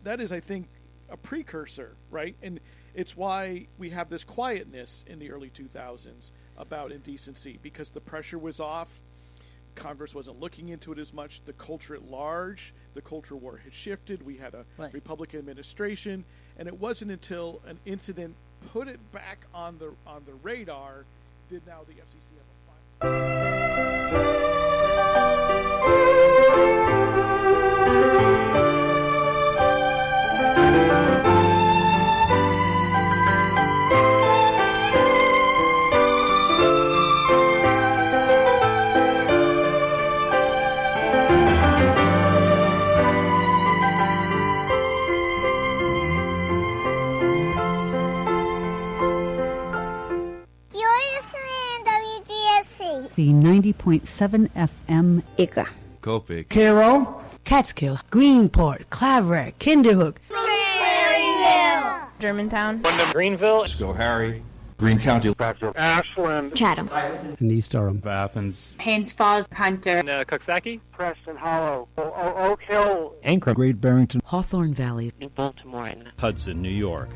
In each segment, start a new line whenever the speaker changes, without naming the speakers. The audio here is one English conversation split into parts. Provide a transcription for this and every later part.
that is, I think, a precursor, right? And it's why we have this quietness in the early 2000s about indecency, because the pressure was off. Congress wasn't looking into it as much. The culture at large, the culture war had shifted. We had a Republican administration, and it wasn't until an incident put it back on the radar did now the FCC have a fight.
The 90.7 FM
Ika,
Copic,
Cairo,
Catskill, Greenport, Claverack, Kinderhook,
Prairieville, Germantown,
Greenville,
Schoharie, Greene County,
Ashland,
Chatham,
and East Durham,
Athens,
Haines Falls, Hunter,
Coxsackie, Preston Hollow, Oak Hill,
Ankrum, Great Barrington,
Hawthorne Valley,
New Baltimore,
Hudson, New York.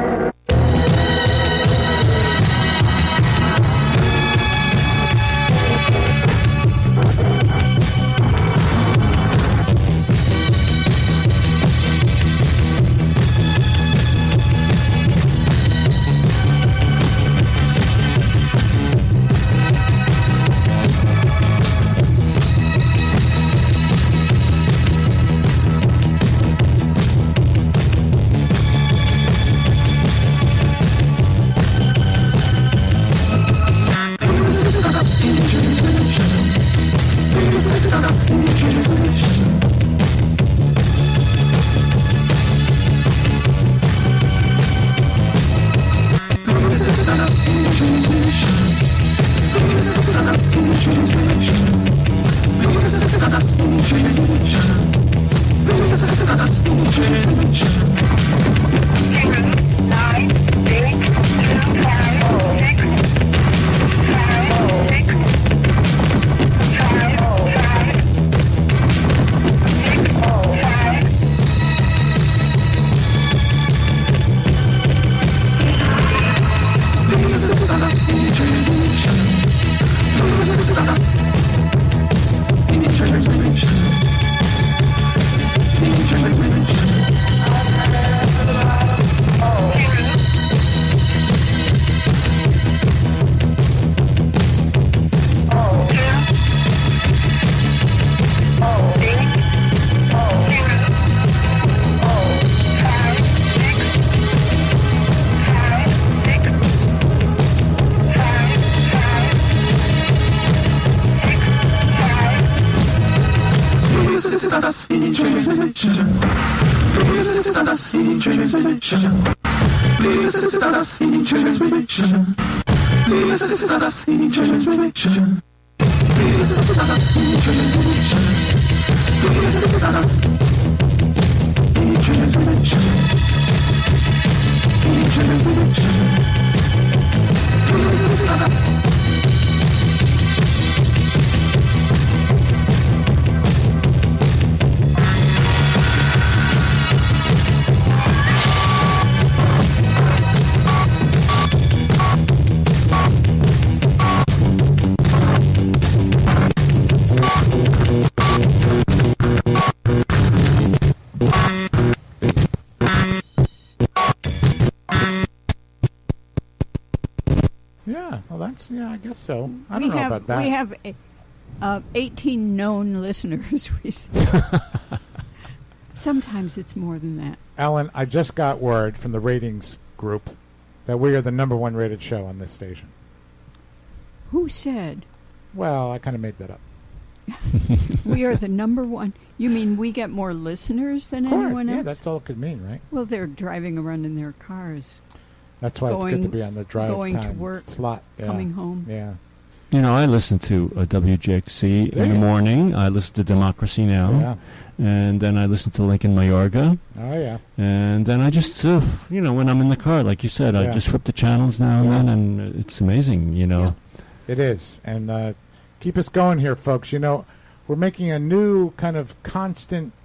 Yeah, I guess so. I don't know about that.
We have 18 known listeners. Sometimes it's more than that.
Ellen, I just got word from the ratings group that we are the #1 rated show on this station.
Who said?
Well, I kind of made that up.
We are the #1. You mean we get more listeners than anyone else?
Yeah, that's all it could mean, right?
Well, they're driving around in their cars.
That's why it's good to be on the drive
going
time
to work,
slot. Yeah.
Coming home.
Yeah.
You know, I listen to WJXC in the morning. I listen to Democracy Now.
Yeah.
And then I listen to Lincoln Mayorga.
Oh, yeah.
And then I just, when I'm in the car, like you said, I just flip the channels now and then, and it's amazing,
Yeah. It is. And keep us going here, folks. You know, we're making a new kind of constant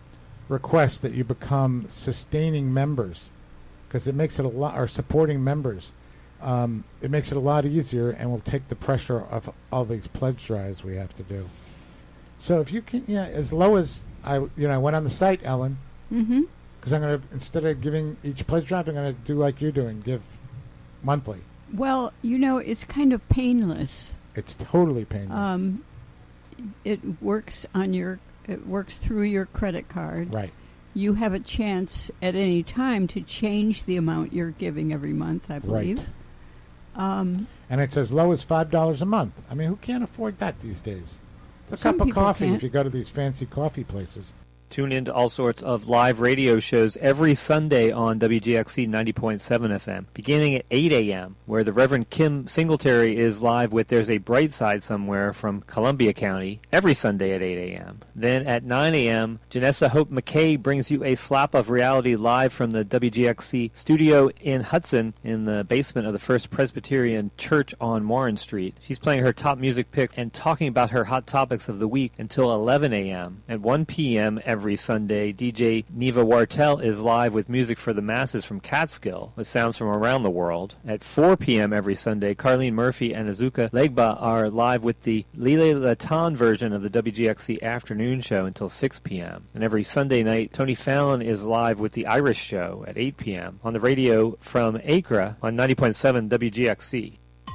request that you become sustaining members, because it makes it a lot, or supporting members. It makes it a lot easier and will take the pressure of all these pledge drives we have to do. So if you can, as low as I went on the site, Ellen, because I'm going to, instead of giving each pledge drive, I'm going to do like you're doing, give monthly.
Well, it's kind of painless.
It's totally painless.
It works through your credit card.
Right.
You have a chance at any time to change the amount you're giving every month, I believe.
Right. And it's as low as $5 a month. I mean, who can't afford that these days? It's a cup of coffee if you go to these fancy coffee places.
Tune in to all sorts of live radio shows every Sunday on WGXC 90.7 FM, beginning at 8 a.m., where the Reverend Kim Singletary is live with There's a Bright Side Somewhere from Columbia County every Sunday at 8 a.m. Then at 9 a.m., Janessa Hope McKay brings you a slap of reality live from the WGXC studio in Hudson in the basement of the First Presbyterian Church on Warren Street. She's playing her top music picks and talking about her hot topics of the week until 11 a.m. At 1 p.m. every Sunday, DJ Neva Wartel is live with music for the masses from Catskill, with sounds from around the world. At 4 p.m. every Sunday, Carlene Murphy and Azuka Legba are live with the Lile Latan version of the WGXC Afternoon Show until 6 p.m. And every Sunday night, Tony Fallon is live with the Irish Show at 8 p.m. on the radio from Accra on 90.7 WGXC.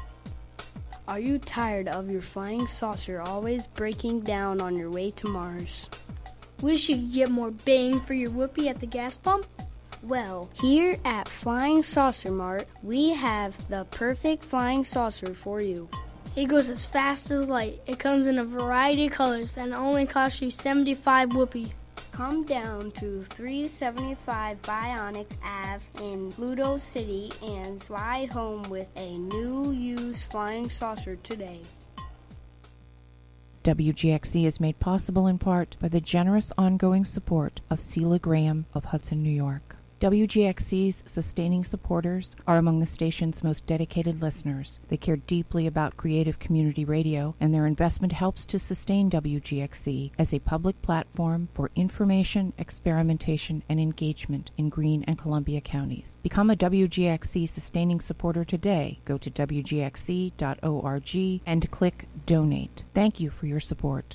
Are you tired of your flying saucer always breaking down on your way to Mars?
Wish you could get more bang for your whoopee at the gas pump?
Well, here at Flying Saucer Mart, we have the perfect flying saucer for you.
It goes as fast as light. It comes in a variety of colors and only costs you 75 whoopee.
Come down to 375 Bionic Ave in Pluto City and fly home with a new used flying saucer today.
WGXC is made possible in part by the generous ongoing support of Celia Graham of Hudson, New York. WGXC's sustaining supporters are among the station's most dedicated listeners. They care deeply about creative community radio, and their investment helps to sustain WGXC as a public platform for information, experimentation, and engagement in Greene and Columbia counties. Become a WGXC sustaining supporter today. Go to WGXC.org and click Donate. Thank you for your support.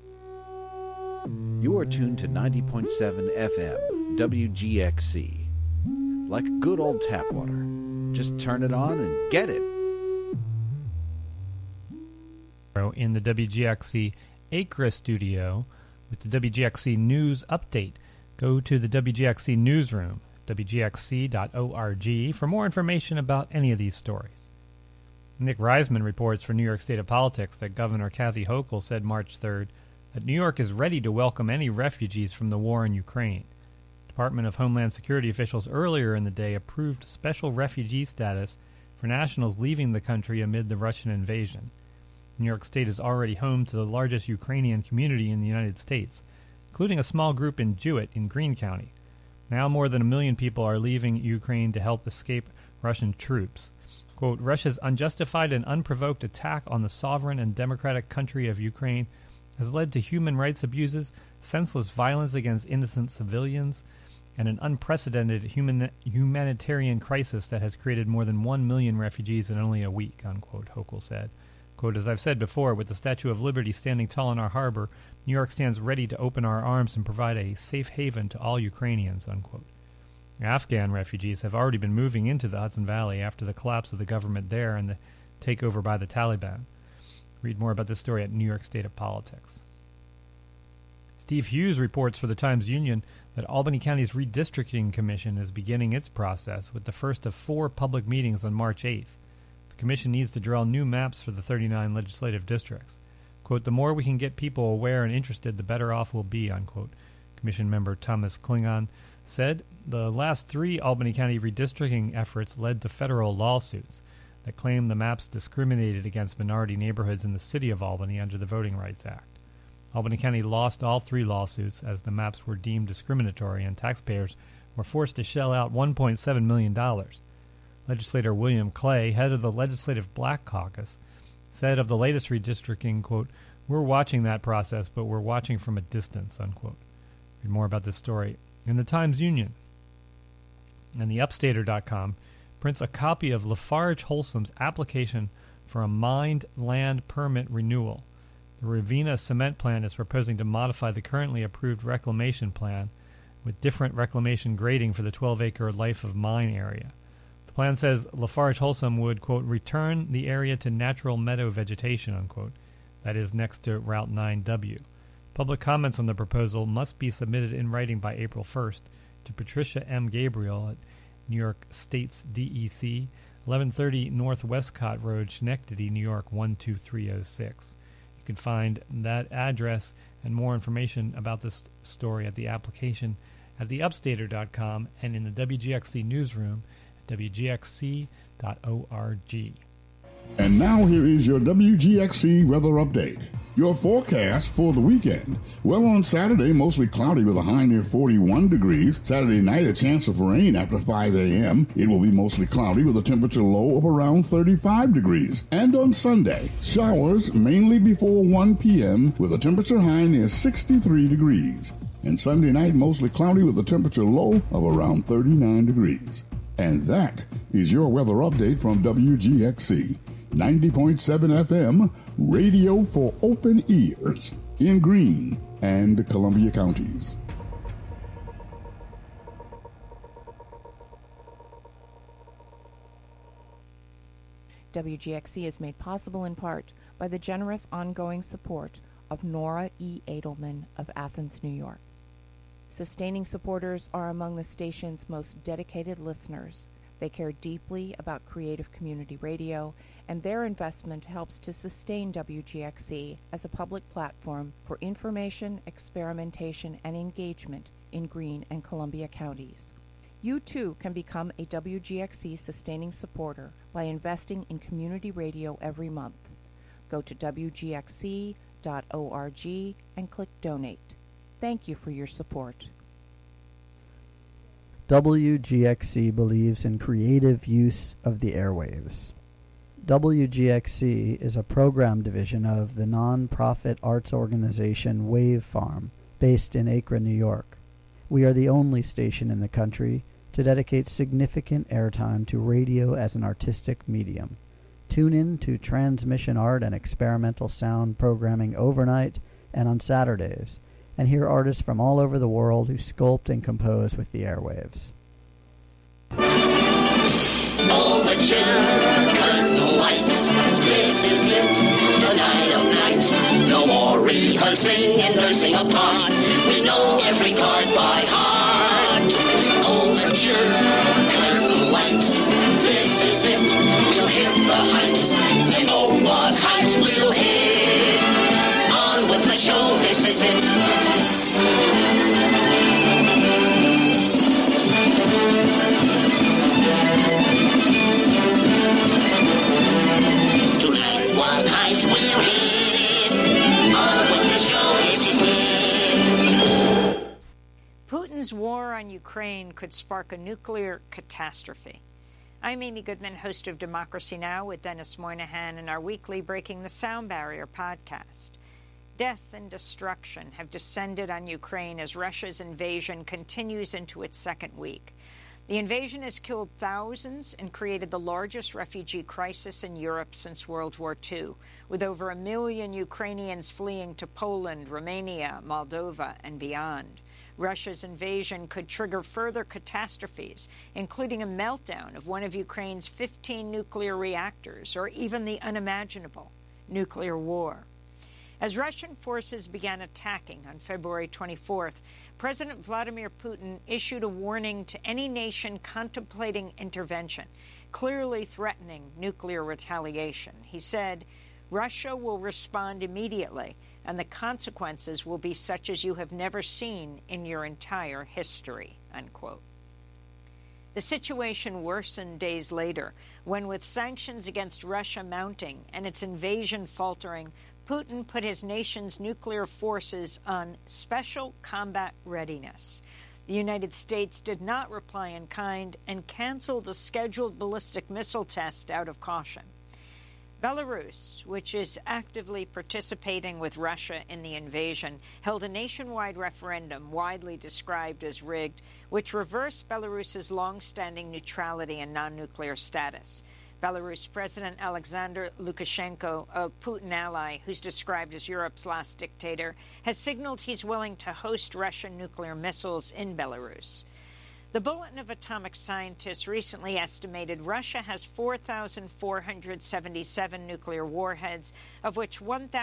You are tuned to 90.7 FM, WGXC. Like good old tap water. Just turn it on and get it.
In the WGXC Accra studio with the WGXC News Update. Go to the WGXC Newsroom, WGXC.org, for more information about any of these stories. Nick Reisman reports for New York State of Politics that Governor Kathy Hochul said March 3rd that New York is ready to welcome any refugees from the war in Ukraine. Department of Homeland Security officials earlier in the day approved special refugee status for nationals leaving the country amid the Russian invasion. New York State is already home to the largest Ukrainian community in the United States, including a small group in Jewett in Greene County. Now more than 1 million people are leaving Ukraine to help escape Russian troops. Quote, Russia's unjustified and unprovoked attack on the sovereign and democratic country of Ukraine has led to human rights abuses, senseless violence against innocent civilians, and an unprecedented humanitarian crisis that has created more than 1 million refugees in only a week, unquote, Hochul said. Quote, as I've said before, with the Statue of Liberty standing tall in our harbor, New York stands ready to open our arms and provide a safe haven to all Ukrainians, unquote. Afghan refugees have already been moving into the Hudson Valley after the collapse of the government there and the takeover by the Taliban. Read more about this story at New York State of Politics. Steve Hughes reports for the Times-Union that Albany County's Redistricting Commission is beginning its process with the first of 4 public meetings on March 8th. The commission needs to draw new maps for the 39 legislative districts. Quote, the more we can get people aware and interested, the better off we'll be, unquote. Commission member Thomas Klingon said the last 3 Albany County redistricting efforts led to federal lawsuits that claim the maps discriminated against minority neighborhoods in the city of Albany under the Voting Rights Act. Albany County lost all 3 lawsuits as the maps were deemed discriminatory and taxpayers were forced to shell out $1.7 million. Legislator William Clay, head of the Legislative Black Caucus, said of the latest redistricting, quote, we're watching that process, but we're watching from a distance, unquote. Read more about this story in the Times-Union. And the Upstater.com prints a copy of Lafarge Holcim's application for a mined land permit renewal. The Ravenna cement plant is proposing to modify the currently approved reclamation plan with different reclamation grading for the 12-acre life of mine area. The plan says Lafarge Holcim would, quote, return the area to natural meadow vegetation, unquote. That is next to Route 9W. Public comments on the proposal must be submitted in writing by April 1st to Patricia M. Gabriel at New York State's DEC, 1130 North Westcott Road, Schenectady, New York 12306. You can find that address and more information about this story at the application at theupstater.com and in the WGXC newsroom at wgxc.org.
And now here is your WGXC weather update. Your forecast for the weekend. Well, on Saturday, mostly cloudy with a high near 41 degrees. Saturday night, a chance of rain after 5 a.m. It will be mostly cloudy with a temperature low of around 35 degrees. And on Sunday, showers mainly before 1 p.m. with a temperature high near 63 degrees. And Sunday night, mostly cloudy with a temperature low of around 39 degrees. And that is your weather update from WGXC. 90.7 FM, radio for open ears in Greene and Columbia counties.
WGXC is made possible in part by the generous ongoing support of Nora E. Edelman of Athens, New York. Sustaining supporters are among the station's most dedicated listeners. They care deeply about creative community radio, and their investment helps to sustain WGXC as a public platform for information, experimentation, and engagement in Greene and Columbia counties. You too can become a WGXC sustaining supporter by investing in community radio every month. Go to WGXC.org and click Donate. Thank you for your support.
WGXC believes in creative use of the airwaves. WGXC is a program division of the non-profit arts organization Wave Farm, based in Acre, New York. We are the only station in the country to dedicate significant airtime to radio as an artistic medium. Tune in to transmission art and experimental sound programming overnight and on Saturdays, and hear artists from all over the world who sculpt and compose with the airwaves.
Overture, curtain lights, this is it, the night of nights. No more rehearsing and nursing a part. We know every card by heart. Overture, curtain lights, this is it. We'll hit the heights, and oh, what heights we'll hit. On with the show, this is it. Tonight, what heights we'll hit. On with the show, this is it.
Putin's war on Ukraine could spark a nuclear catastrophe. I'm Amy Goodman, host of Democracy Now! With Dennis Moynihan in our weekly Breaking the Sound Barrier podcast. Death and destruction have descended on Ukraine as Russia's invasion continues into its second week. The invasion has killed thousands and created the largest refugee crisis in Europe since World War II, with over 1 million Ukrainians fleeing to Poland, Romania, Moldova, and beyond. Russia's invasion could trigger further catastrophes, including a meltdown of one of Ukraine's 15 nuclear reactors, or even the unimaginable nuclear war. As Russian forces began attacking on February 24th, President Vladimir Putin issued a warning to any nation contemplating intervention, clearly threatening nuclear retaliation. He said, "Russia will respond immediately, and the consequences will be such as you have never seen in your entire history," unquote. The situation worsened days later, when with sanctions against Russia mounting and its invasion faltering, Putin put his nation's nuclear forces on special combat readiness. The United States did not reply in kind and canceled a scheduled ballistic missile test out of caution. Belarus, which is actively participating with Russia in the invasion, held a nationwide referendum widely described as rigged, which reversed Belarus's long-standing neutrality and non-nuclear status. Belarus President Alexander Lukashenko, a Putin ally who's described as Europe's last dictator, has signaled he's willing to host Russian nuclear missiles in Belarus. The Bulletin of Atomic Scientists recently estimated Russia has 4,477 nuclear warheads, of which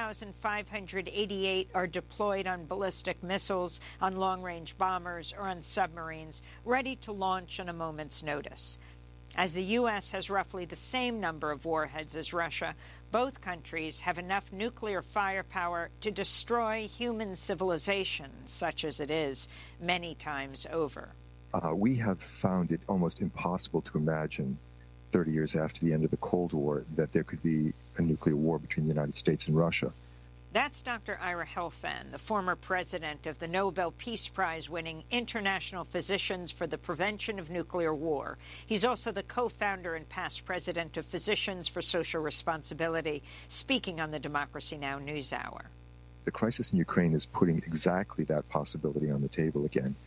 1,588 are deployed on ballistic missiles, on long-range bombers, or on submarines, ready to launch on a moment's notice. As the U.S. has roughly the same number of warheads as Russia, both countries have enough nuclear firepower to destroy human civilization, such as it is, many times over.
We have found it almost impossible to imagine 30 years after the end of the Cold War that there could be a nuclear war between the United States and Russia.
That's Dr. Ira Helfand, the former president of the Nobel Peace Prize-winning International Physicians for the Prevention of Nuclear War. He's also the co-founder and past president of Physicians for Social Responsibility, speaking on the Democracy Now! NewsHour.
The crisis in Ukraine is putting exactly that possibility on the table again.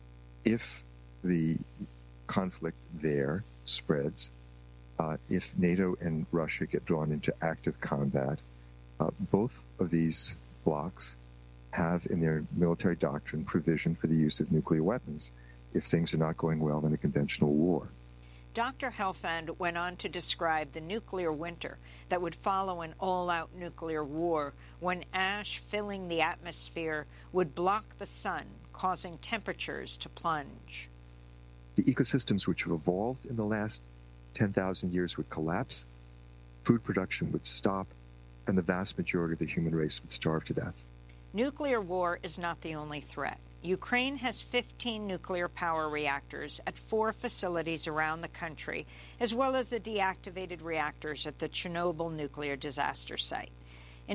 If the conflict there spreads, if NATO and Russia get drawn into active combat, both of these blocs have in their military doctrine provision for the use of nuclear weapons if things are not going well in a conventional war.
Dr. Helfand went on to describe the nuclear winter that would follow an all-out nuclear war when ash filling the atmosphere would block the sun, causing temperatures to plunge.
The ecosystems which have evolved in the last 10,000 years would collapse, food production would stop, and the vast majority of the human race would starve to death.
Nuclear war is not the only threat. Ukraine has 15 nuclear power reactors at 4 facilities around the country, as well as the deactivated reactors at the Chernobyl nuclear disaster site. In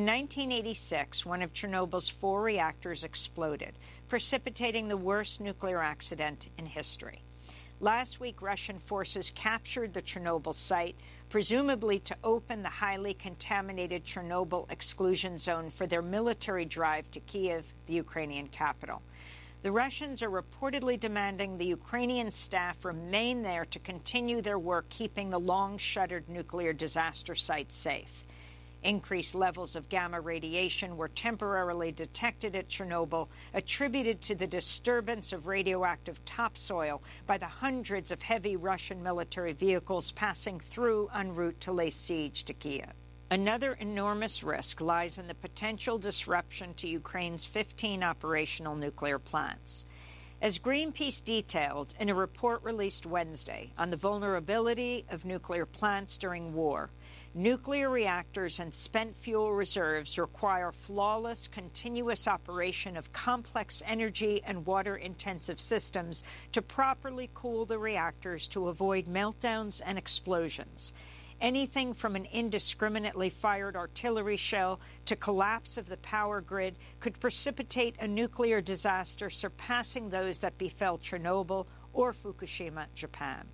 1986, one of Chernobyl's 4 reactors exploded, precipitating the worst nuclear accident in history. Last week, Russian forces captured the Chernobyl site, presumably to open the highly contaminated Chernobyl exclusion zone for their military drive to Kyiv, the Ukrainian capital. The Russians are reportedly demanding the Ukrainian staff remain there to continue their work keeping the long-shuttered nuclear disaster site safe. Increased levels of gamma radiation were temporarily detected at Chernobyl, attributed to the disturbance of radioactive topsoil by the hundreds of heavy Russian military vehicles passing through en route to lay siege to Kyiv. Another enormous risk lies in the potential disruption to Ukraine's 15 operational nuclear plants. As Greenpeace detailed in a report released Wednesday on the vulnerability of nuclear plants during war, nuclear reactors and spent fuel reserves require flawless, continuous operation of complex energy and water-intensive systems to properly cool the reactors to avoid meltdowns and explosions. Anything from an indiscriminately fired artillery shell to collapse of the power grid could precipitate a nuclear disaster surpassing those that befell Chernobyl or Fukushima, Japan.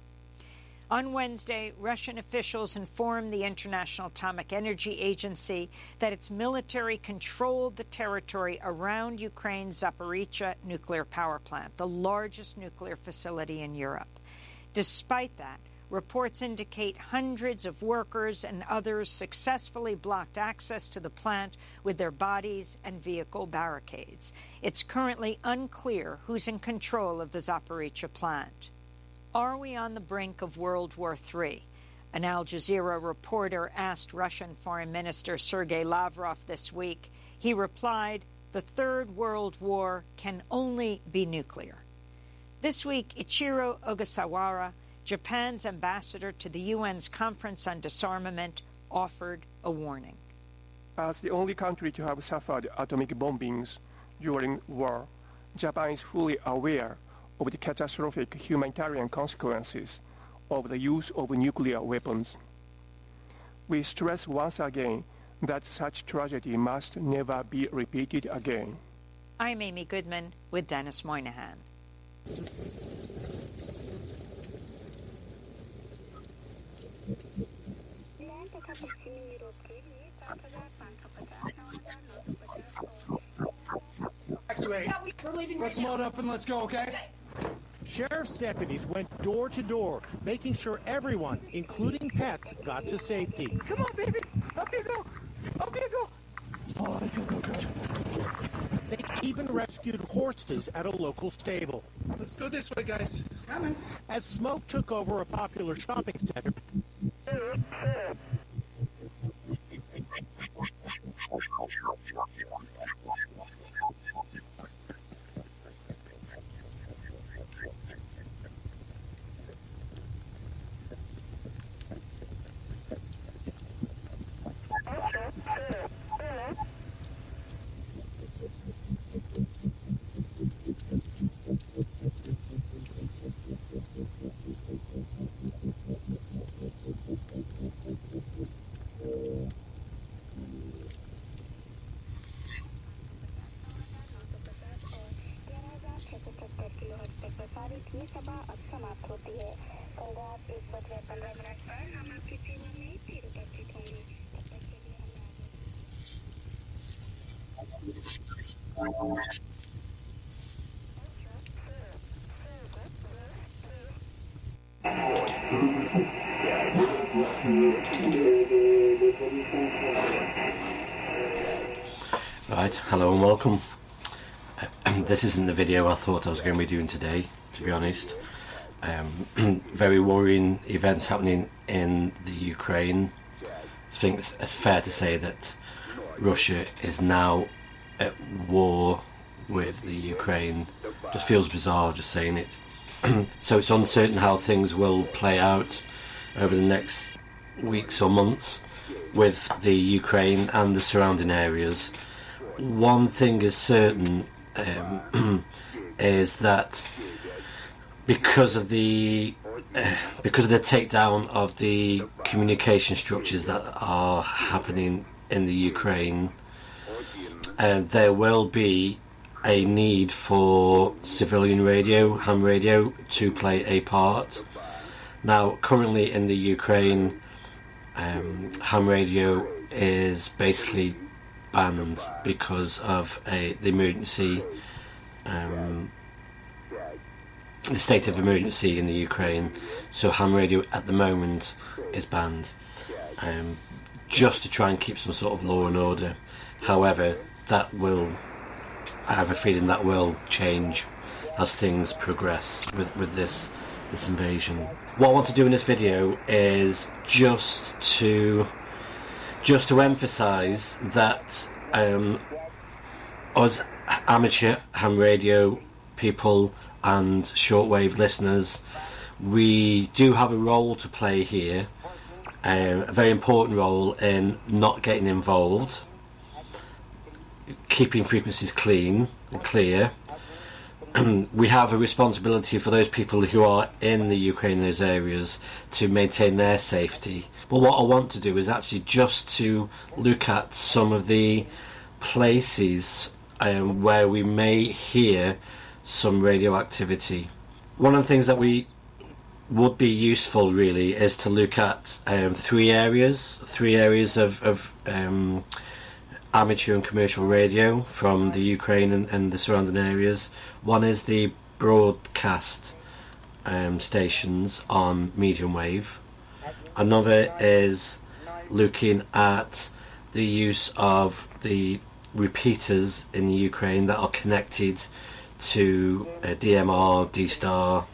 On Wednesday, Russian officials informed the International Atomic Energy Agency that its military controlled the territory around Ukraine's Zaporizhzhia nuclear power plant, the largest nuclear facility in Europe. Despite that, reports indicate hundreds of workers and others successfully blocked access to the plant with their bodies and vehicle barricades. It's currently unclear who's in control of the Zaporizhzhia plant. Are we on the brink of World War III? An Al Jazeera reporter asked Russian Foreign Minister Sergei Lavrov this week. He replied, "The Third World War can only be nuclear." This week, Ichiro Ogasawara, Japan's ambassador to the UN's Conference on Disarmament, offered a warning.
As the only country to have suffered atomic bombings during war, Japan is fully aware of the catastrophic humanitarian consequences of the use of nuclear weapons. We stress once again that such tragedy must never be repeated again.
I'm Amy Goodman with Dennis Moynihan.
Let's load up and let's go, okay?
Sheriff's deputies went door to door, making sure everyone, including pets, got to safety.
Come on, baby. Up you go. Up you go. Oh, go.
They even rescued horses at a local stable.
Let's go this way, guys. Coming.
As smoke took over a popular shopping center,
Right, hello and welcome. This isn't the video I thought I was going to be doing today, to be honest. Very worrying events happening in the Ukraine. I think it's fair to say that Russia is now at war with the Ukraine. Just feels bizarre just saying it. So it's uncertain how things will play out over the next weeks or months with the Ukraine and the surrounding areas. One thing is certain, is that because of the takedown of the communication structures that are happening in the Ukraine, there will be a need for civilian radio, ham radio, to play a part. Now, currently in the Ukraine, ham radio is basically banned because of the emergency, the state of emergency in the Ukraine. So ham radio at the moment is banned, just to try and keep some sort of law and order. However, I have a feeling that will change as things progress with this invasion. What I want to do in this video is just to emphasise that us amateur ham radio people and shortwave listeners, we do have a role to play here, a very important role in not getting involved, keeping frequencies clean and clear. We have a responsibility for those people who are in the Ukraine, those areas, to maintain their safety. But what I want to do is actually just to look at some of the places where we may hear some radio activity. One of the things that would be useful really is to look at three areas of amateur and commercial radio from the Ukraine and the surrounding areas. One is the broadcast stations on medium wave. Another is looking at the use of the repeaters in the Ukraine that are connected to DMR, D-Star,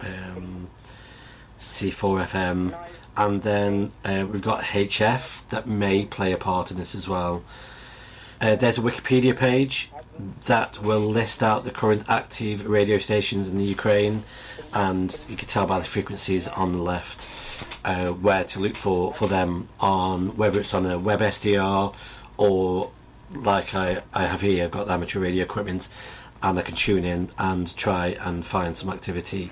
C4FM, and then we've got HF that may play a part in this as well. There's a Wikipedia page that will list out the current active radio stations in the Ukraine, and you can tell by the frequencies on the left where to look for them, on whether it's on a web SDR or like I have here. I've got the amateur radio equipment and I can tune in and try and find some activity.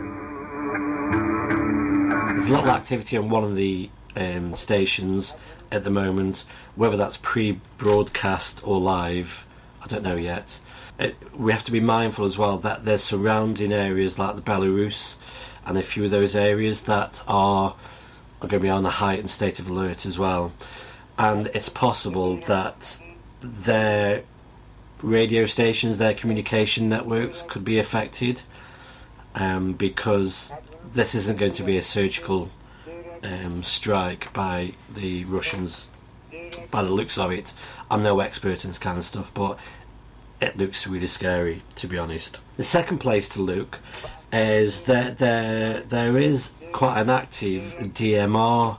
There's a lot of activity on one of the stations, at the moment. Whether that's pre-broadcast or live, I don't know yet. We have to be mindful as well that there's surrounding areas like the Belarus and a few of those areas that are going to be on a heightened state of alert as well. And it's possible that their radio stations, their communication networks could be affected, because this isn't going to be a surgical strike by the Russians, by the looks of it. I'm no expert in this kind of stuff, but it looks really scary, to be honest. The second place to look is that there is quite an active DMR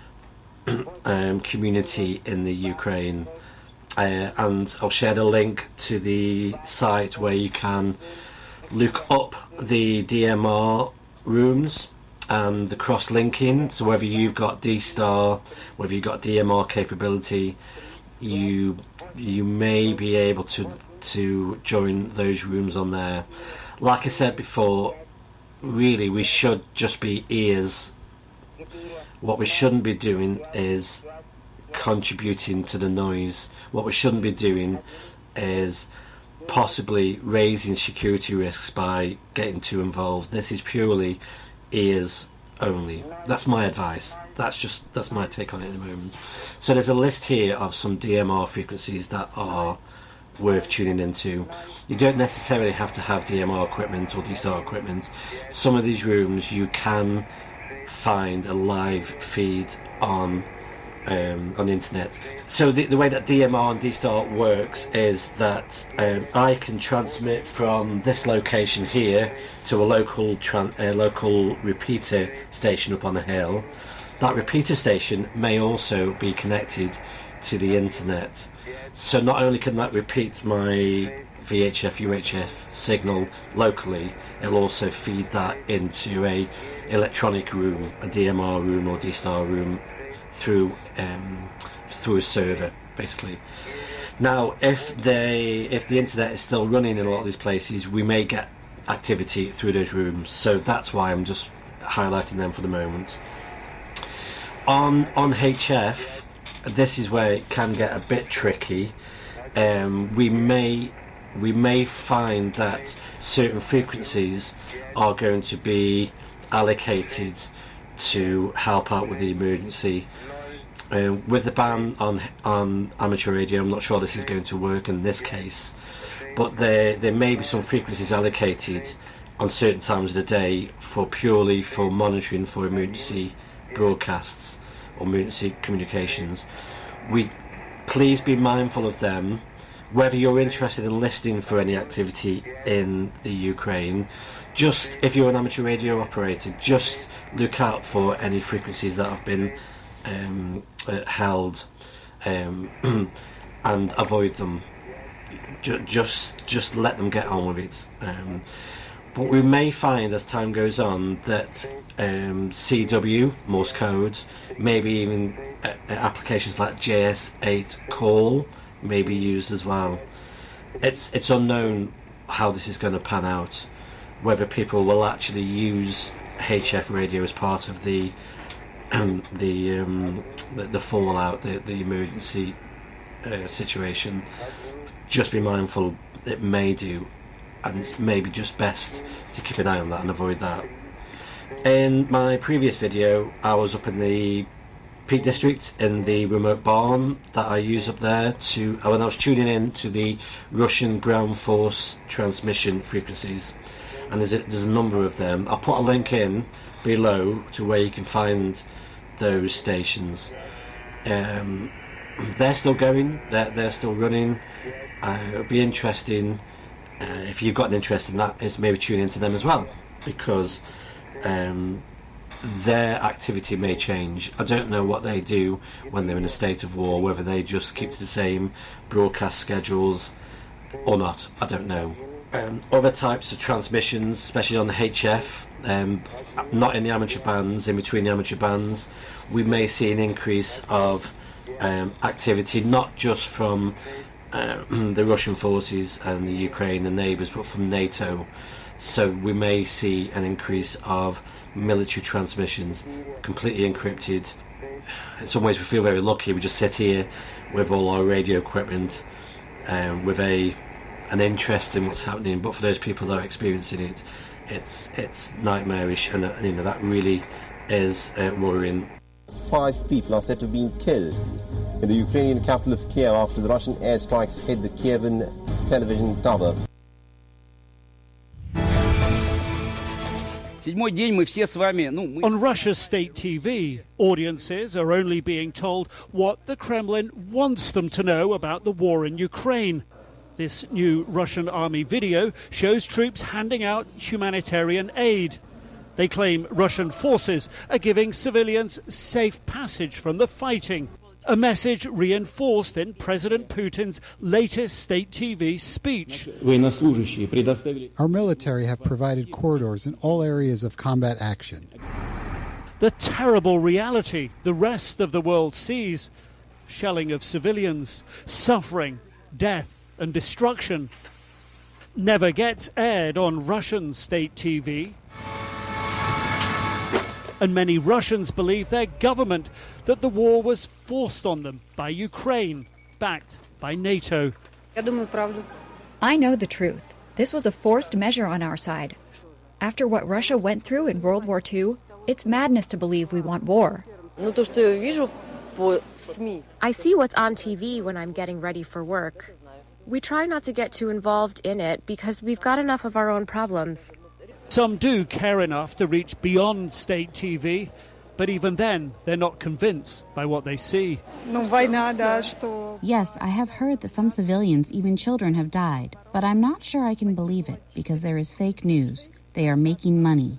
community in the Ukraine, and I'll share the link to the site where you can look up the DMR rooms and the cross-linking. So whether you've got D-Star, whether you've got DMR capability, you may be able to join those rooms on there. Like I said before, really we should just be ears. What we shouldn't be doing is contributing to the noise. What we shouldn't be doing is possibly raising security risks by getting too involved. This is purely ears only. That's my advice. That's my take on it at the moment. So there's a list here of some DMR frequencies that are worth tuning into. You don't necessarily have to have DMR equipment or D-Star equipment. Some of these rooms you can find a live feed on the internet. So the way that DMR and D-Star works is that I can transmit from this location here to a local repeater station up on the hill. That repeater station may also be connected to the internet. So not only can that repeat my VHF, UHF signal locally, it'll also feed that into a electronic room, a DMR room or D-Star room, through a server, basically. Now, if the internet is still running in a lot of these places, we may get activity through those rooms. So that's why I'm just highlighting them for the moment. On HF, this is where it can get a bit tricky. We may find that certain frequencies are going to be allocated to help out with the emergency. With the ban on amateur radio, I'm not sure this is going to work in this case, but there may be some frequencies allocated on certain times of the day purely for monitoring for emergency broadcasts or emergency communications. Please be mindful of them. Whether you're interested in listening for any activity in the Ukraine, just if you're an amateur radio operator, just look out for any frequencies that have been held and avoid them. Just let them get on with it. But we may find as time goes on that CW, Morse code, maybe even applications like JS8 call may be used as well. It's unknown how this is going to pan out, whether people will actually use HF radio as part of the fallout, the emergency situation. Just be mindful it may do, and it's maybe just best to keep an eye on that and avoid that. In my previous video, I was up in the Peak District in the remote barn that I use up there when I was tuning in to the Russian ground force transmission frequencies, and there's a number of them. I'll put a link in below to where you can find those stations. They're still going, they're still running. It'll be interesting if you've got an interest in that, is maybe tune into them as well, because their activity may change. I don't know what they do when they're in a state of war, whether they just keep to the same broadcast schedules or not. I don't know. Other types of transmissions, especially on the HF, not in the amateur bands, in between the amateur bands, we may see an increase of activity, not just from the Russian forces and the Ukraine and neighbours, but from NATO. So we may see an increase of military transmissions, completely encrypted, in some ways we feel very lucky. We just sit here with all our radio equipment, with an interest in what's happening. But for those people that are experiencing it, it's nightmarish, and that really is worrying.
5 people are said to have been killed in the Ukrainian capital of Kiev after the Russian airstrikes hit the Kievan television tower.
On Russia's state TV, audiences are only being told what the Kremlin wants them to know about the war in Ukraine. This new Russian army video shows troops handing out humanitarian aid. They claim Russian forces are giving civilians safe passage from the fighting, a message reinforced in President Putin's latest state TV speech.
Our military have provided corridors in all areas of combat action.
The terrible reality the rest of the world sees: shelling of civilians, suffering, death and destruction, never gets aired on Russian state TV. And many Russians believe their government that the war was forced on them by Ukraine, backed by NATO.
I know the truth. This was a forced measure on our side. After what Russia went through in World War II, it's madness to believe we want war.
I see what's on TV when I'm getting ready for work. We try not to get too involved in it because we've got enough of our own problems.
Some do care enough to reach beyond state TV, but even then, they're not convinced by what they see.
Yes, I have heard that some civilians, even children, have died, but I'm not sure I can believe it because there is fake news. They are making money.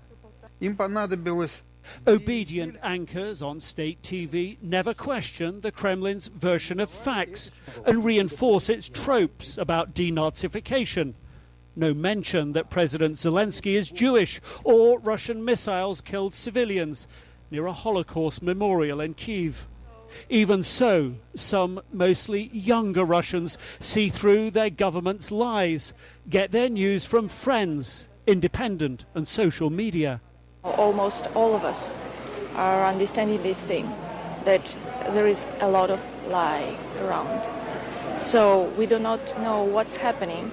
Obedient anchors on state TV never question the Kremlin's version of facts and reinforce its tropes about denazification. No mention that President Zelensky is Jewish or Russian missiles killed civilians near a Holocaust memorial in Kyiv. Even so, some mostly younger Russians see through their government's lies, get their news from friends, independent and social media.
Almost all of us are understanding this thing, that there is a lot of lie around. So we do not know what's happening.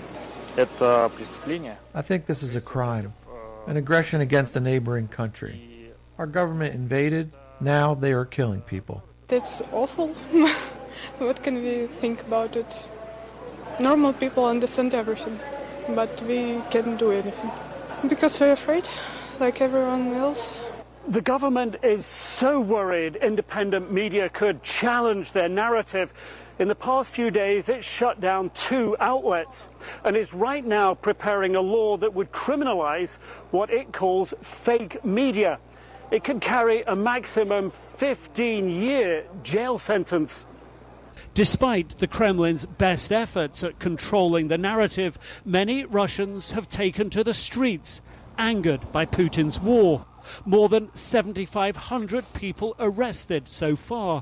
I think this is a crime, an aggression against a neighboring country. Our government invaded, now they are killing people.
That's awful. What can we think about it? Normal people understand everything, but we can't do anything. Because we're afraid, like everyone else.
The government is so worried independent media could challenge their narrative. In the past few days, it shut down 2 outlets and is right now preparing a law that would criminalize what it calls fake media. It could carry a maximum 15-year jail sentence. Despite the Kremlin's best efforts at controlling the narrative, many Russians have taken to the streets, angered by Putin's war. More than 7,500 people arrested so far,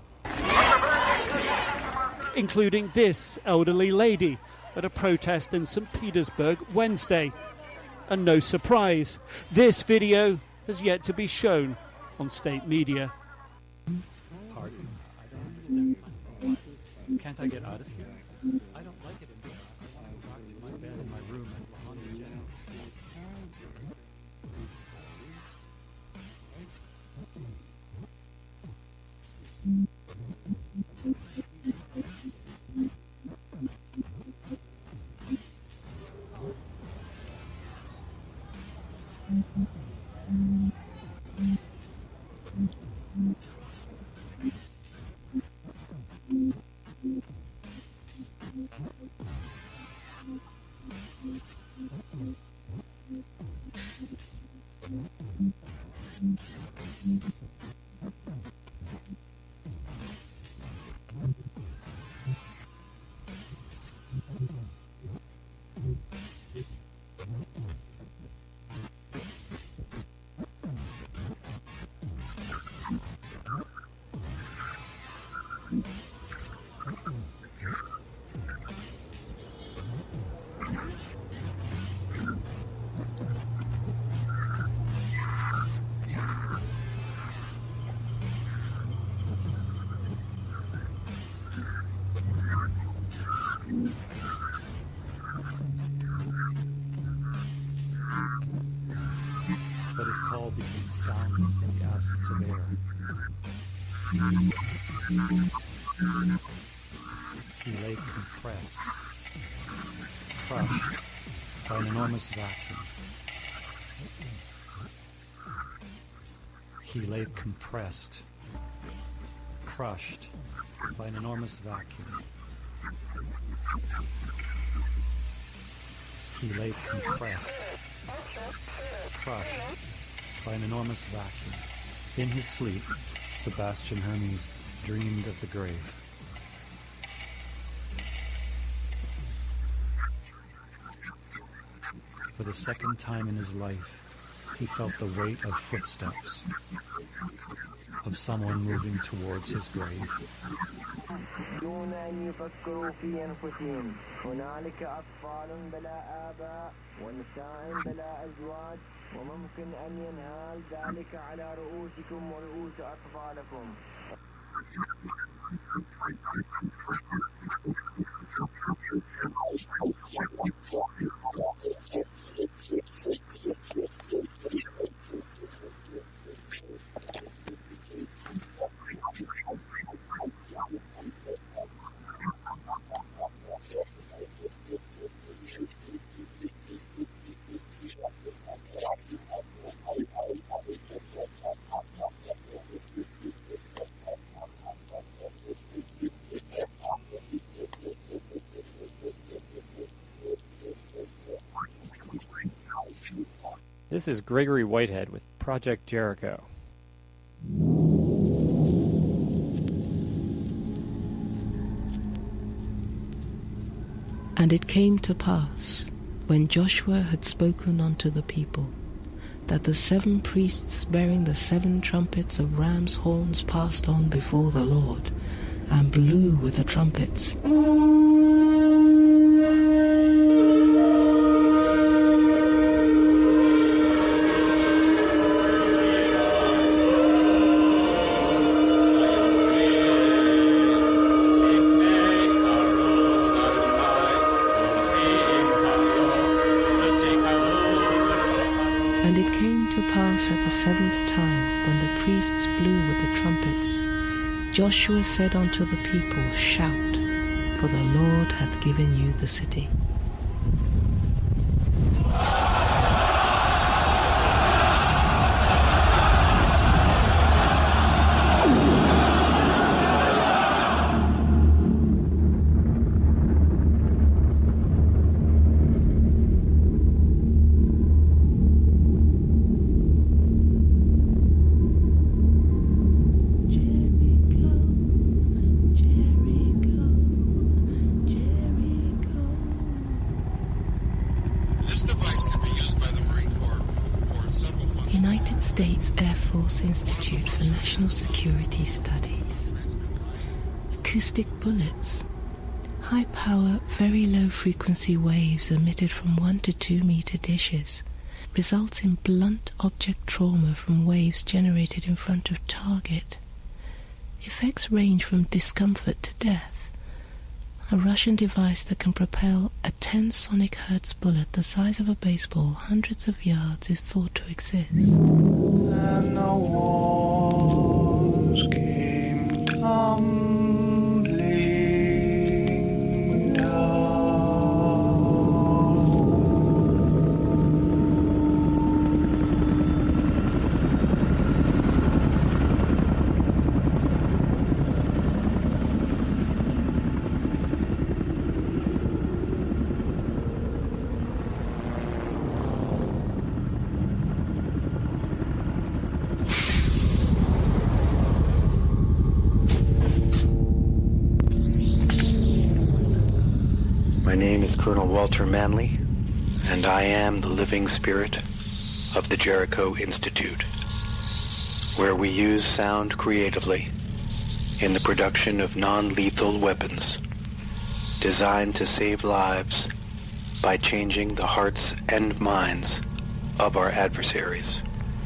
including this elderly lady at a protest in St. Petersburg Wednesday. And no surprise, this video has yet to be shown on state media.
Pardon? I don't understand. Can't I get out of here? I don't like it in here. I walk to my bed in my room and on the jet.
but his call became soundless in the absence of air. He lay compressed, crushed by an enormous vacuum. He lay compressed, crushed by an enormous vacuum. He lay compressed, crushed by an enormous vacuum. In his sleep, Sebastian Hermes dreamed of the grave. For the second time in his life, he felt the weight of footsteps, of someone moving towards his grave.
This is Gregory Whitehead with Project Jericho.
And it came to pass, when Joshua had spoken unto the people, that the 7 priests bearing the 7 trumpets of ram's horns passed on before the Lord, and blew with the trumpets. And it came to pass at the 7th time, when the priests blew with the trumpets, Joshua said unto the people, Shout, for the Lord hath given you the city. United States Air Force Institute for National Security Studies. Acoustic bullets. High power, very low frequency waves emitted from 1 to 2 meter dishes results in blunt object trauma from waves generated in front of target. Effects range from discomfort to death. A Russian device that can propel a 10 sonic hertz bullet the size of a baseball hundreds of yards is thought to exist.
And the walls came tumbling down.
My name is Colonel Walter Manley, and I am the living spirit of the Jericho Institute, where we use sound creatively in the production of non-lethal weapons designed to save lives by changing the hearts and minds of our adversaries.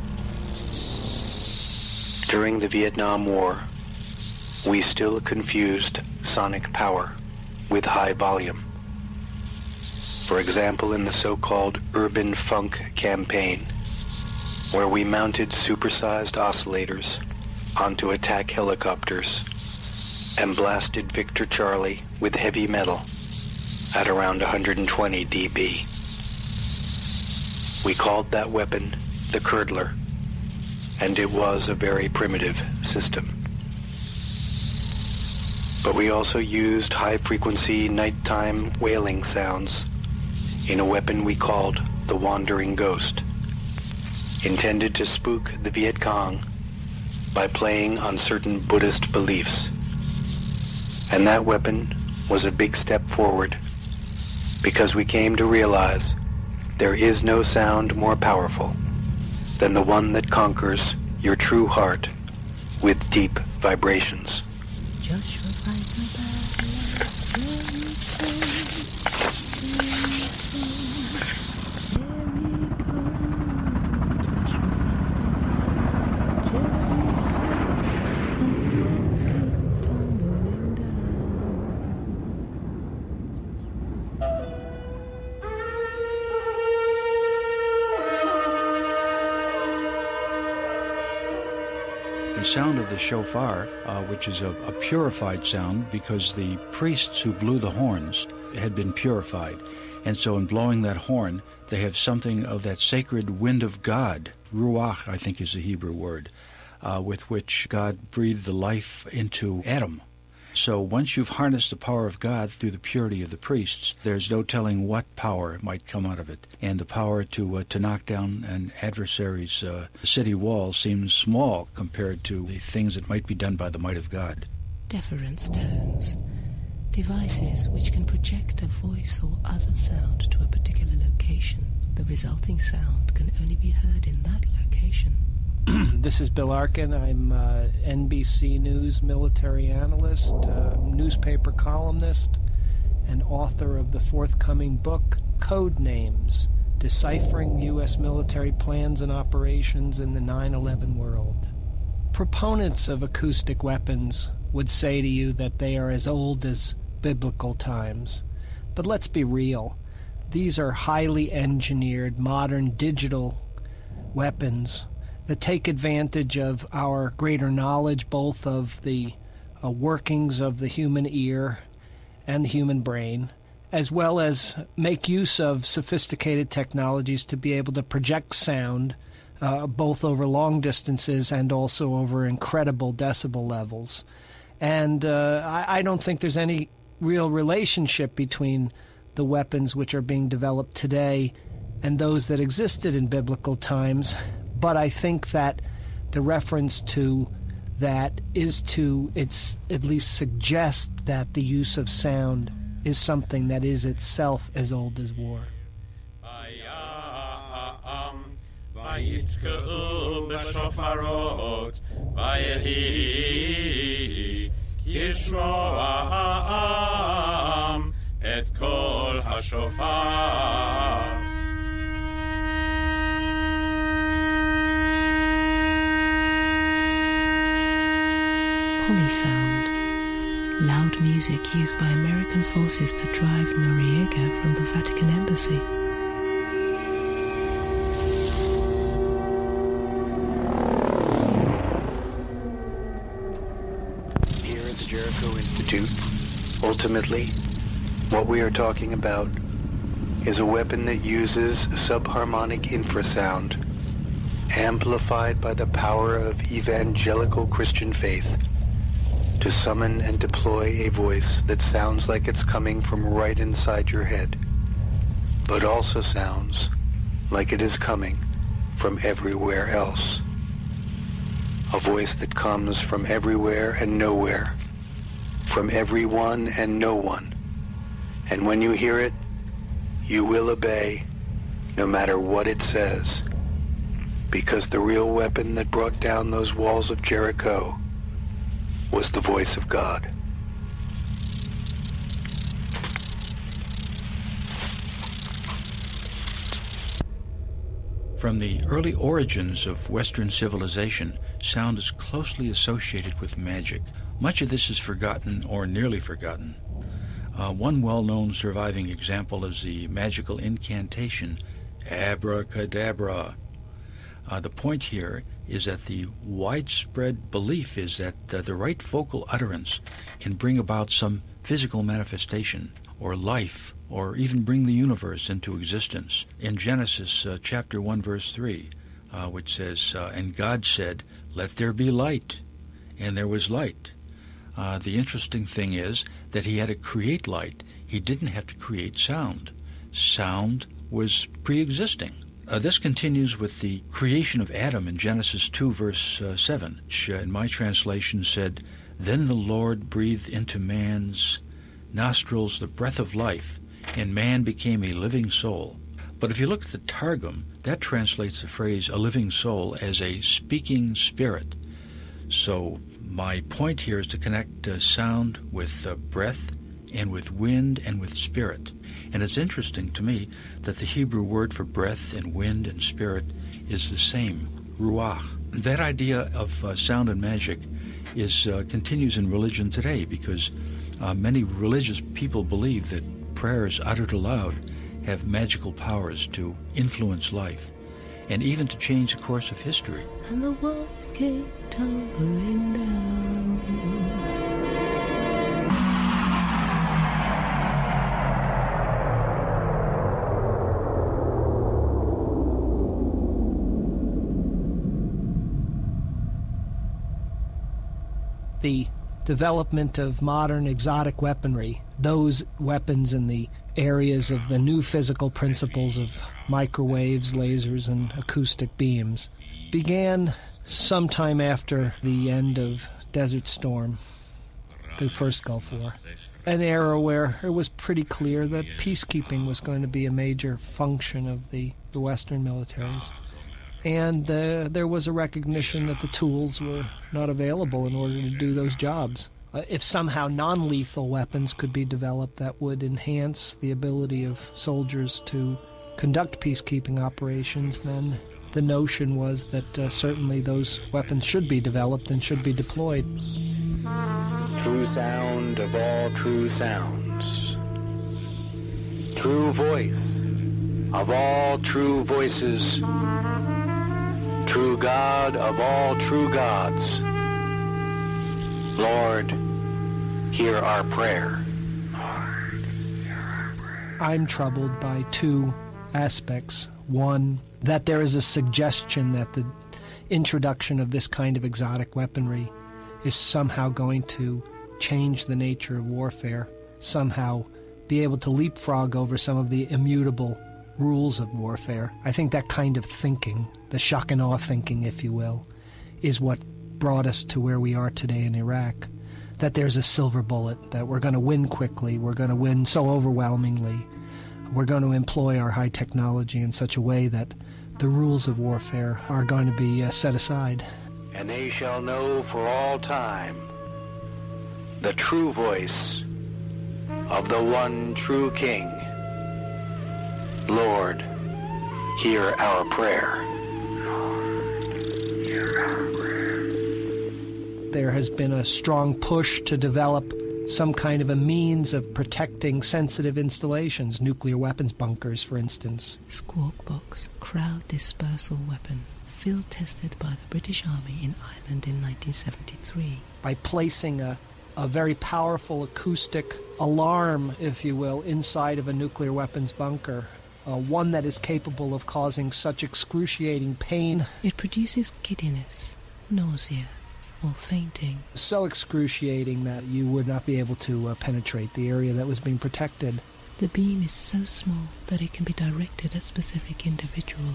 During the Vietnam War, we still confused sonic power with high volume. For example, in the so-called urban funk campaign, where we mounted supersized oscillators onto attack helicopters and blasted Victor Charlie with heavy metal at around 120 dB. We called that weapon the Curdler, and it was a very primitive system. But we also used high-frequency nighttime wailing sounds in a weapon we called the Wandering Ghost, intended to spook the Viet Cong by playing on certain Buddhist beliefs. And that weapon was a big step forward, because we came to realize there is no sound more powerful than the one that conquers your true heart with deep vibrations.
Joshua, fight my battle,
The sound of the shofar, which is a purified sound because the priests who blew the horns had been purified. And so in blowing that horn, they have something of that sacred wind of God, ruach, I think is the Hebrew word, with which God breathed the life into Adam. So once you've harnessed the power of God through the purity of the priests, there's no telling what power might come out of it. And the power to knock down an adversary's city wall seems small compared to the things that might be done by the might of God.
Deference tones, devices which can project a voice or other sound to a particular location. The resulting sound can only be heard in that location.
This is Bill Arkin. I'm NBC News military analyst, newspaper columnist, and author of the forthcoming book, Code Names, Deciphering U.S. Military Plans and Operations in the 9/11 World. Proponents of acoustic weapons would say to you that they are as old as biblical times. But let's be real. These are highly engineered, modern digital weapons that take advantage of our greater knowledge both of the workings of the human ear and the human brain, as well as make use of sophisticated technologies to be able to project sound both over long distances and also over incredible decibel levels. And I don't think there's any real relationship between the weapons which are being developed today and those that existed in biblical times. But I think that the reference to that is to at least suggest that the use of sound is something that is itself as old as war.
Polysound, loud music used by American forces to drive Noriega from the Vatican Embassy.
Here at the Jericho Institute, ultimately, what we are talking about is a weapon that uses subharmonic infrasound, amplified by the power of evangelical Christian faith, to summon and deploy a voice that sounds like it's coming from right inside your head, but also sounds like it is coming from everywhere else. A voice that comes from everywhere and nowhere, from everyone and no one. And when you hear it, you will obey, no matter what it says, because the real weapon that brought down those walls of Jericho was the voice of God.
From the early origins of Western civilization, sound is closely associated with magic. Much of this is forgotten or nearly forgotten. One well-known surviving example is the magical incantation, abracadabra. The point here is that the widespread belief is that the right vocal utterance can bring about some physical manifestation or life, or even bring the universe into existence. In Genesis chapter 1, verse 3, which says, "And God said, let there be light, and there was light." The interesting thing is that he had to create light. He didn't have to create sound. Sound was pre-existing. This continues with the creation of Adam in Genesis 2, verse 7, which in my translation said, "Then the Lord breathed into man's nostrils the breath of life, and man became a living soul." But if you look at the Targum, that translates the phrase "a living soul" as a speaking spirit. So my point here is to connect sound with breath, and with wind, and with spirit. And it's interesting to me that the Hebrew word for breath and wind and spirit is the same, ruach. That idea of sound and magic continues in religion today, because many religious people believe that prayers uttered aloud have magical powers to influence life and even to change the course of history.
And the walls came tumbling down.
The development of modern exotic weaponry, those weapons in the areas of the new physical principles of microwaves, lasers, and acoustic beams, began sometime after the end of Desert Storm, the first Gulf War, an era where it was pretty clear that peacekeeping was going to be a major function of the Western militaries. And there was a recognition that the tools were not available in order to do those jobs. If somehow non-lethal weapons could be developed, that would enhance the ability of soldiers to conduct peacekeeping operations, then the notion was that certainly those weapons should be developed and should be deployed.
True sound of all true sounds. True voice of all true voices. True God of all true gods. Lord, hear our prayer.
I'm troubled by two aspects. One, that there is a suggestion that the introduction of this kind of exotic weaponry is somehow going to change the nature of warfare, somehow be able to leapfrog over some of the immutable rules of warfare. I think that kind of thinking, the shock and awe thinking, if you will, is what brought us to where we are today in Iraq. That there's a silver bullet, that we're going to win quickly, we're going to win so overwhelmingly, we're going to employ our high technology in such a way that the rules of warfare are going to be set aside.
And they shall know for all time the true voice of the one true King. Lord, hear our prayer.
There has been a strong push to develop some kind of a means of protecting sensitive installations, nuclear weapons bunkers, for instance.
Squawk Box crowd dispersal weapon, field tested by the British Army in Ireland in 1973.
By placing a very powerful acoustic alarm, if you will, inside of a nuclear weapons bunker, one that is capable of causing such excruciating pain.
It produces giddiness, nausea, or fainting.
So excruciating that you would not be able to penetrate the area that was being protected.
The beam is so small that it can be directed at specific individuals.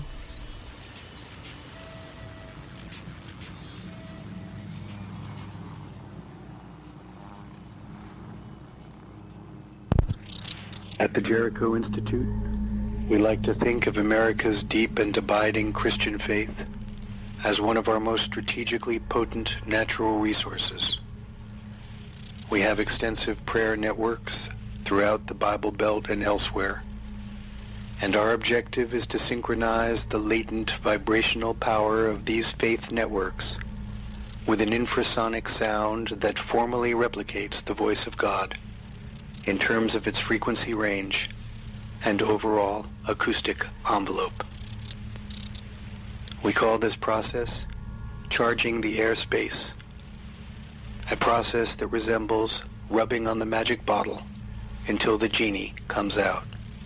At the Jericho Institute, we like to think of America's deep and abiding Christian faith as one of our most strategically potent natural resources. We have extensive prayer networks throughout the Bible Belt and elsewhere, and our objective is to synchronize the latent vibrational power of these faith networks with an infrasonic sound that formally replicates the voice of God in terms of its frequency range and overall acoustic envelope. We call this process charging the airspace, a process that resembles rubbing on the magic bottle until the genie comes out.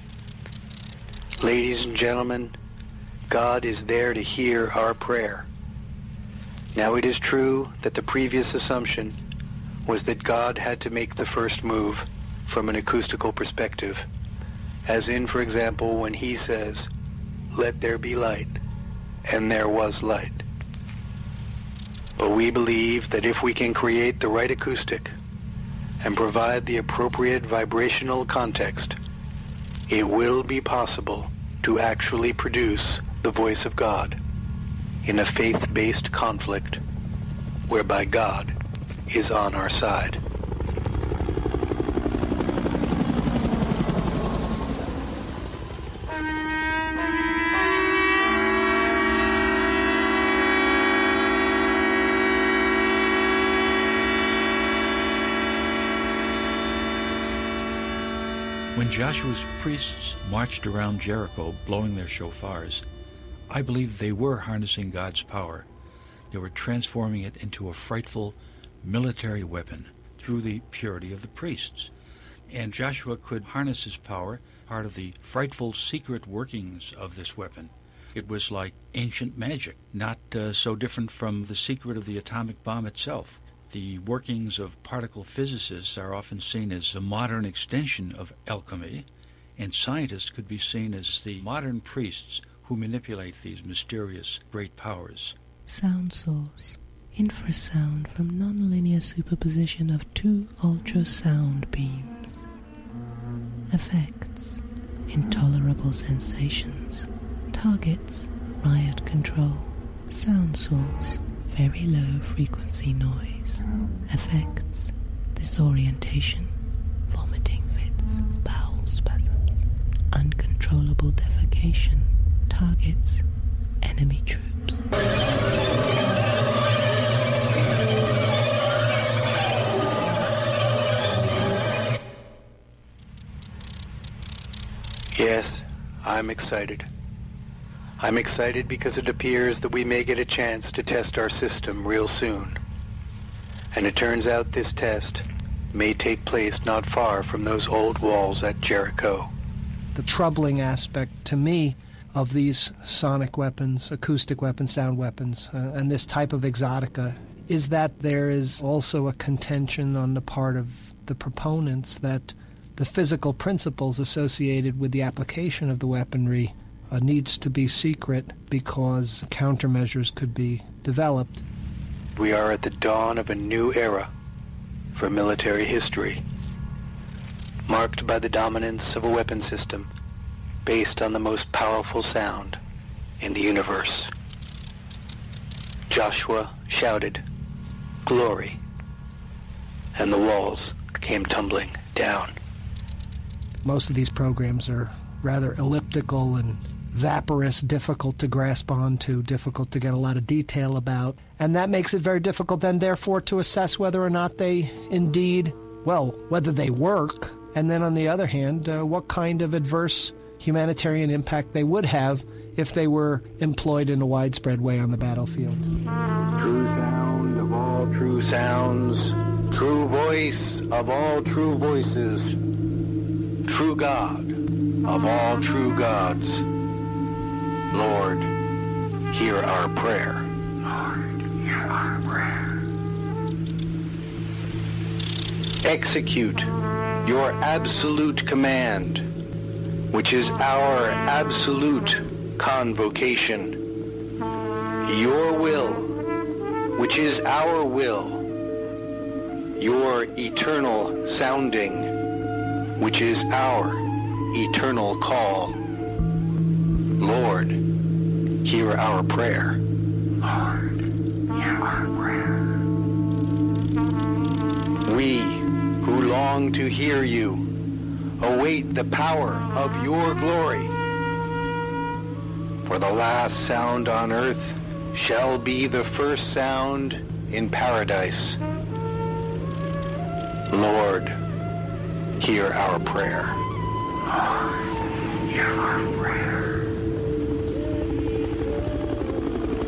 Ladies and gentlemen, God is there to hear our prayer. Now it is true that the previous assumption was that God had to make the first move from an acoustical perspective, as in, for example, when he says, "Let there be light," and there was light. But we believe that if we can create the right acoustic and provide the appropriate vibrational context, it will be possible to actually produce the voice of God in a faith-based conflict whereby God is on our side.
When Joshua's priests marched around Jericho blowing their shofars, I believe they were harnessing God's power. They were transforming it into a frightful military weapon through the purity of the priests. And Joshua could harness his power, part of the frightful secret workings of this weapon. It was like ancient magic, not so different from the secret of the atomic bomb itself. The workings of particle physicists are often seen as a modern extension of alchemy, and scientists could be seen as the modern priests who manipulate these mysterious great powers.
Sound source. Infrasound from nonlinear superposition of two ultrasound beams. Effects. Intolerable sensations. Targets. Riot control. Sound source. Very low frequency noise. Effects. Disorientation. Vomiting fits. Bowel spasms. Uncontrollable defecation. Targets. Enemy troops.
Yes, I'm excited. I'm excited because it appears that we may get a chance to test our system real soon. And it turns out this test may take place not far from those old walls at Jericho.
The troubling aspect to me of these sonic weapons, acoustic weapons, sound weapons, and this type of exotica is that there is also a contention on the part of the proponents that the physical principles associated with the application of the weaponry needs to be secret because countermeasures could be developed.
We are at the dawn of a new era for military history, marked by the dominance of a weapon system based on the most powerful sound in the universe. Joshua shouted, "Glory," and the walls came tumbling down.
Most of these programs are rather elliptical and vaporous, difficult to grasp onto, difficult to get a lot of detail about. And that makes it very difficult then, therefore, to assess whether or not they indeed, well, whether they work, and then on the other hand, what kind of adverse humanitarian impact they would have if they were employed in a widespread way on the battlefield.
True sound of all true sounds, true voice of all true voices, true God of all true gods. Lord, hear our prayer. Lord, hear our prayer. Execute your absolute command, which is our absolute convocation. Your will, which is our will. Your eternal sounding, which is our eternal call. Lord, hear our prayer. Lord, hear our prayer. We who long to hear you await the power of your glory. For the last sound on earth shall be the first sound in paradise. Lord, hear our prayer. Lord, hear our prayer.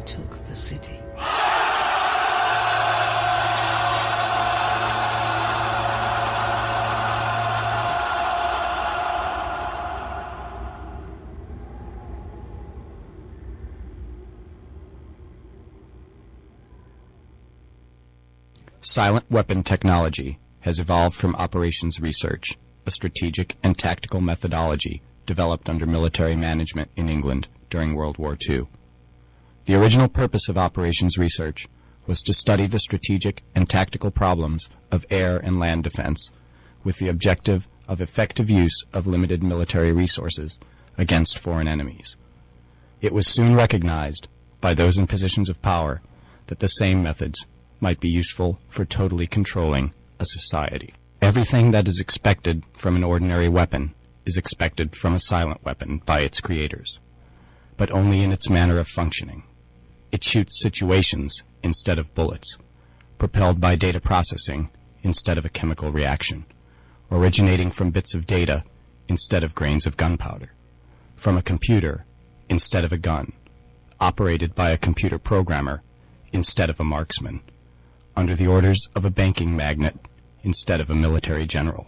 took the city.
Silent weapon technology has evolved from operations research, a strategic and tactical methodology developed under military management in England during World War II. The original purpose of operations research was to study the strategic and tactical problems of air and land defense with the objective of effective use of limited military resources against foreign enemies. It was soon recognized by those in positions of power that the same methods might be useful for totally controlling a society. Everything that is expected from an ordinary weapon is expected from a silent weapon by its creators, but only in its manner of functioning. It shoots situations instead of bullets, propelled by data processing instead of a chemical reaction, originating from bits of data instead of grains of gunpowder, from a computer instead of a gun, operated by a computer programmer instead of a marksman, under the orders of a banking magnate instead of a military general.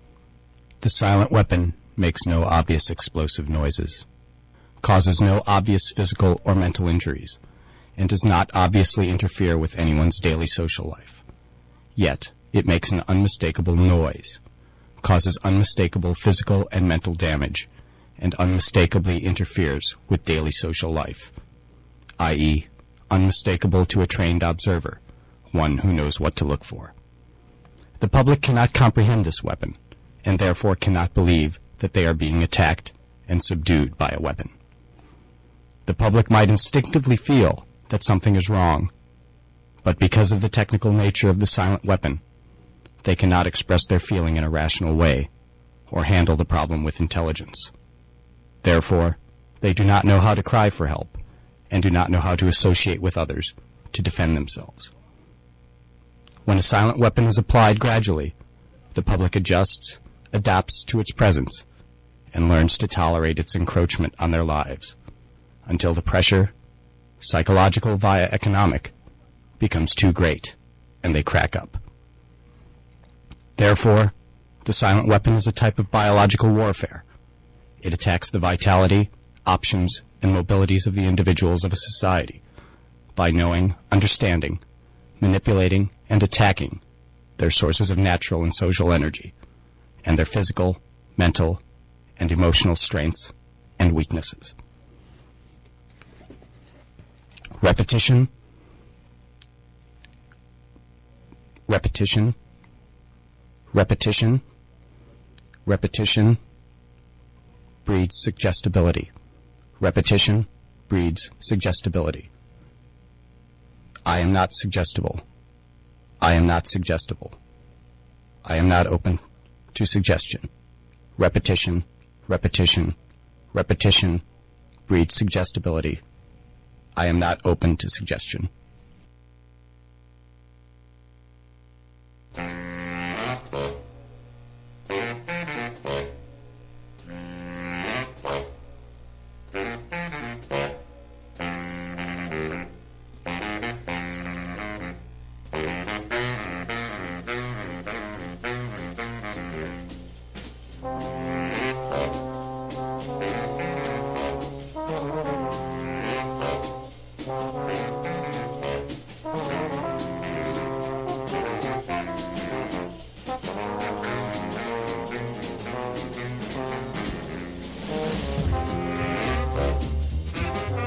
The silent weapon makes no obvious explosive noises, causes no obvious physical or mental injuries, and does not obviously interfere with anyone's daily social life. Yet, it makes an unmistakable noise, causes unmistakable physical and mental damage, and unmistakably interferes with daily social life, i.e., unmistakable to a trained observer, one who knows what to look for. The public cannot comprehend this weapon, and therefore cannot believe that they are being attacked and subdued by a weapon. The public might instinctively feel that something is wrong, but because of the technical nature of the silent weapon, they cannot express their feeling in a rational way or handle the problem with intelligence. Therefore, they do not know how to cry for help and do not know how to associate with others to defend themselves. When a silent weapon is applied gradually, the public adjusts, adapts to its presence, and learns to tolerate its encroachment on their lives, until the pressure, psychological via economic, becomes too great, and they crack up. Therefore, the silent weapon is a type of biological warfare. It attacks the vitality, options, and mobilities of the individuals of a society by knowing, understanding, manipulating, and attacking their sources of natural and social energy, and their physical, mental, and emotional strengths and weaknesses. Repetition, repetition, repetition, repetition breeds suggestibility. Repetition breeds suggestibility. I am not suggestible. I am not suggestible. I am not open to suggestion. Repetition, repetition, repetition breeds suggestibility. I am not open to suggestion.